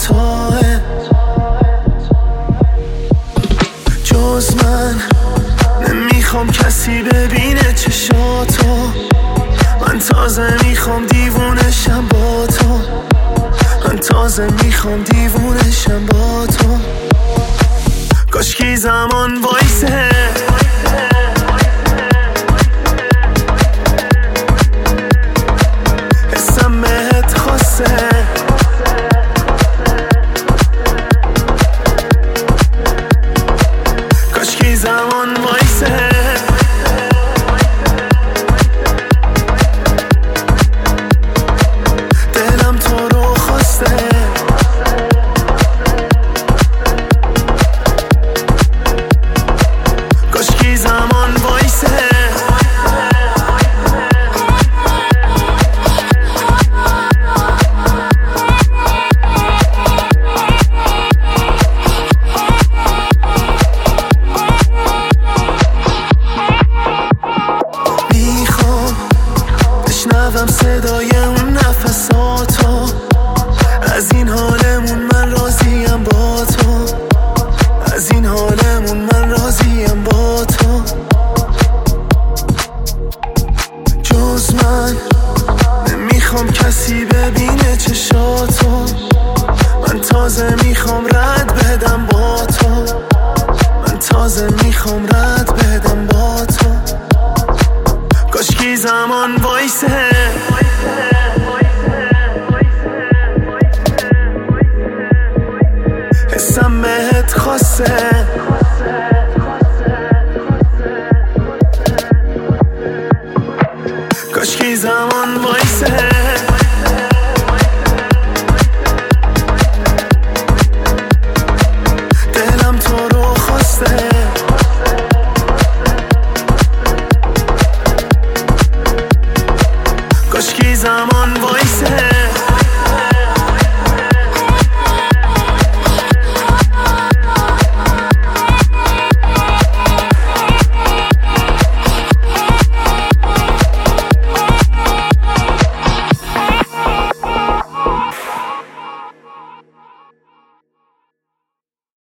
توه، جز من نمیخوام کسی ببینه چشاتو. من تازه میخوام دیوونشم با تو، من تازه میخوام دیوونشم با تو. کاشکی زمان وایسه، حسم بهت خاصه. کاشکی زمان وایسه، دلم تو رو خواسته. کاشکی زمان وایسه، میخوام بشنوم صدای اون نفساتو. از این حالمون من راضیم با تو، از این حالمون من راضیم با تو. جز من نمیخوام کسی ببینه چشاتو. من تازه میخوام رد بدم با تو، من تازه میخوام رد بدم با تو. کاشکی زمان وایسه، حسم بهت خاصه.